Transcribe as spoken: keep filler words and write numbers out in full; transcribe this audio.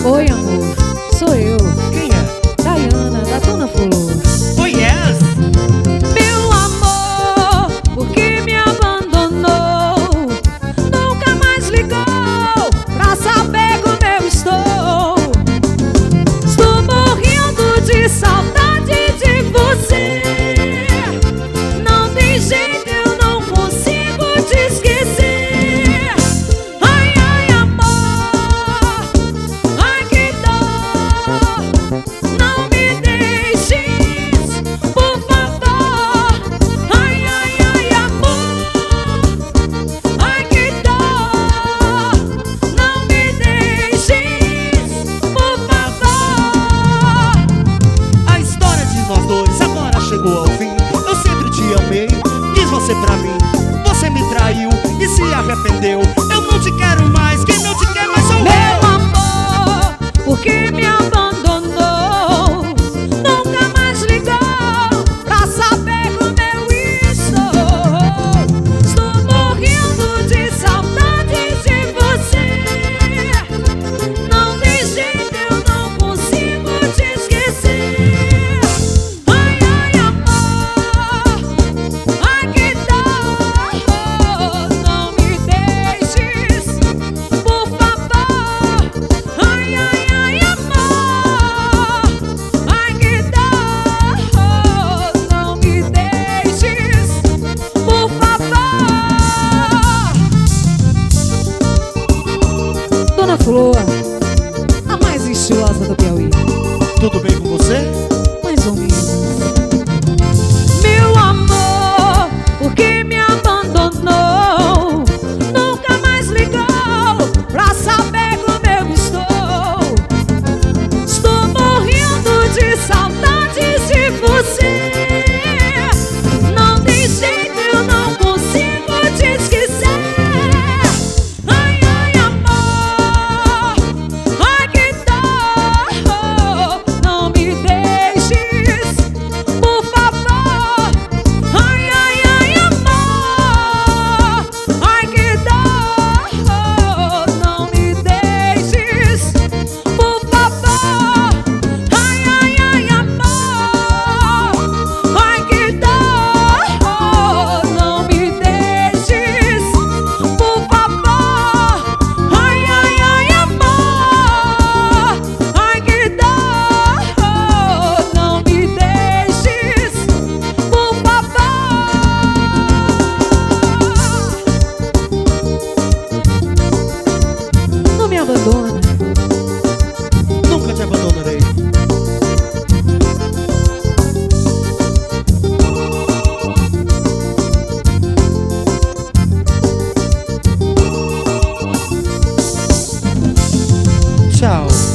Oi, amor, sou eu. Quem é? Dayana, da Dona Flor. Oh, yes! Meu amor, por que me abandonou? Nunca mais ligou pra saber como eu estou. Estou morrendo de saudade de você. Não tem jeito, eu não consigo te esquecer. Ai, ai, amor, ai que dor. Não me deixes, por favor. Ai, ai, ai, amor, ai que dor. Não me deixes, por favor. A história de nós dois agora chegou ao fim. Eu sempre te amei, quis você pra mim. Você me traiu e se arrependeu. Eu não te quero mais, quem não te quer mais sou Meu eu. amor, por que me abandonou? Nunca mais ligou pra saber como eu estou. Estou morrendo de saudade de você. Não tem jeito, eu não consigo te esquecer. Ai, ai, amor, ai que dor. Não me deixes, por favor. Ai, ai, ai, amor, ai que dor. Não me deixes, por favor. Dona Flor, a mais estilosa do Piauí. Tudo bem com você? Mais ou menos. Meu amor, por que me abandonou? Nunca mais ligou pra saber como eu estou. Estou morrendo de saudade de você. Não tem jeito, eu não consigo te esquecer. Ai, ai, amor, ai que dor. Não me deixes, por favor. Ai, ai, ai, amor, ai que dor. Não me deixes, por favor. Ai, ai, ai, amor, ai que dor. Não me deixes, por favor. Ai, ai, ai, amor, ai que dor. Não me deixes, por favor. Não me abandona. Nunca te abandonarei. Tchau.